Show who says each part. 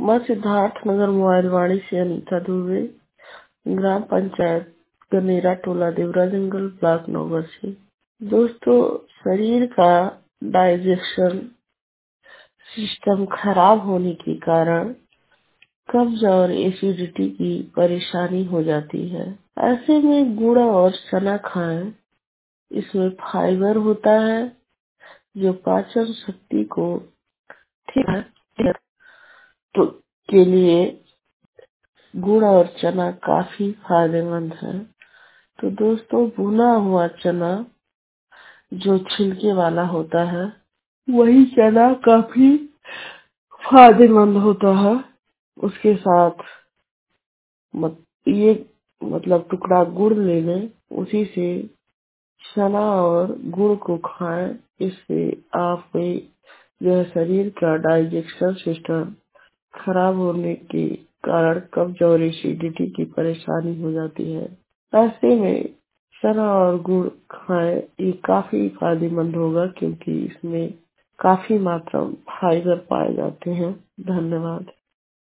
Speaker 1: मैं सिद्धार्थ नगर मोबाइल वाणी से अनीता दुबे, ग्राम पंचायत गनेरा टोला देवरा जंगल ब्लॉक नौगर से। दोस्तों, शरीर का डाइजेशन सिस्टम खराब होने के कारण कब्ज और एसिडिटी की परेशानी हो जाती है। ऐसे में गुड़ और चना खाएं। इसमें फाइबर होता है जो पाचन शक्ति को ठीक है तो के लिए गुड़ और चना काफी फायदेमंद है। तो दोस्तों, भुना हुआ चना जो छिलके वाला होता है वही चना काफी फायदेमंद होता है। उसके साथ ये मतलब टुकड़ा गुड़ ले लें, उसी से चना और गुड़ को खाएं। इससे आपके जो है शरीर का डाइजेशन सिस्टम खराब होने के कारण कब्ज और एसिडिटी की परेशानी हो जाती है। ऐसे में चना और गुड़ खाएं, ये काफी फायदेमंद होगा क्योंकि इसमें काफी मात्रा में फाइबर पाए जाते हैं। धन्यवाद।